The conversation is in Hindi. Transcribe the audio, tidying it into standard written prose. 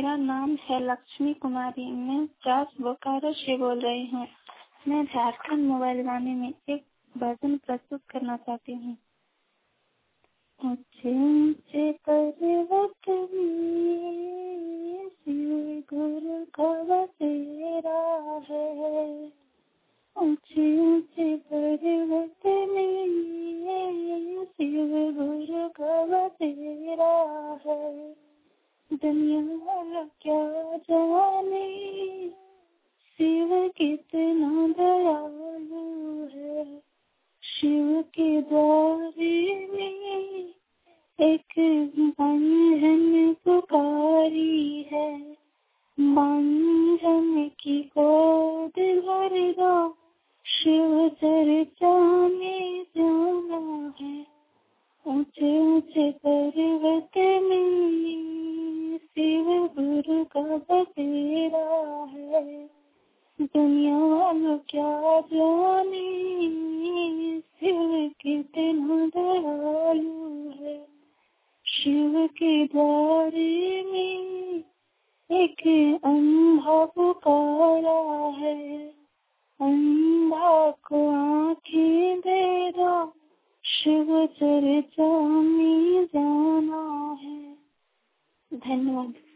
मेरा नाम है लक्ष्मी कुमारी। मैं ब्रास बोकारो से बोल रही हूँ। मैं झारखंड मोबाइल गाने में एक भजन प्रस्तुत करना चाहती हूँ। ऊंचे ऊंचे पर्वत में शिव गुरु का बसेरा है। ऊंचे ऊंचे पर्वत में शिव गुरु का बसेरा है। दुनिया वाला क्या जाने शिव कितना दयालु है। शिव के द्वारे में एक बंधन पुकारी है। बंधन की गोद भर दो, शिव चर्चा में जाना है। ऊंचे ऊंचे पर्वत में शिव गुरु का बसेरा है। दुनिया वालों क्या जाने शिव कितना दयालु है। शिव के द्वारे में एक अंधा पुकारा है। अंधा को आँखें दे दो, शिव चर्चा में जाना है। धन्यवाद।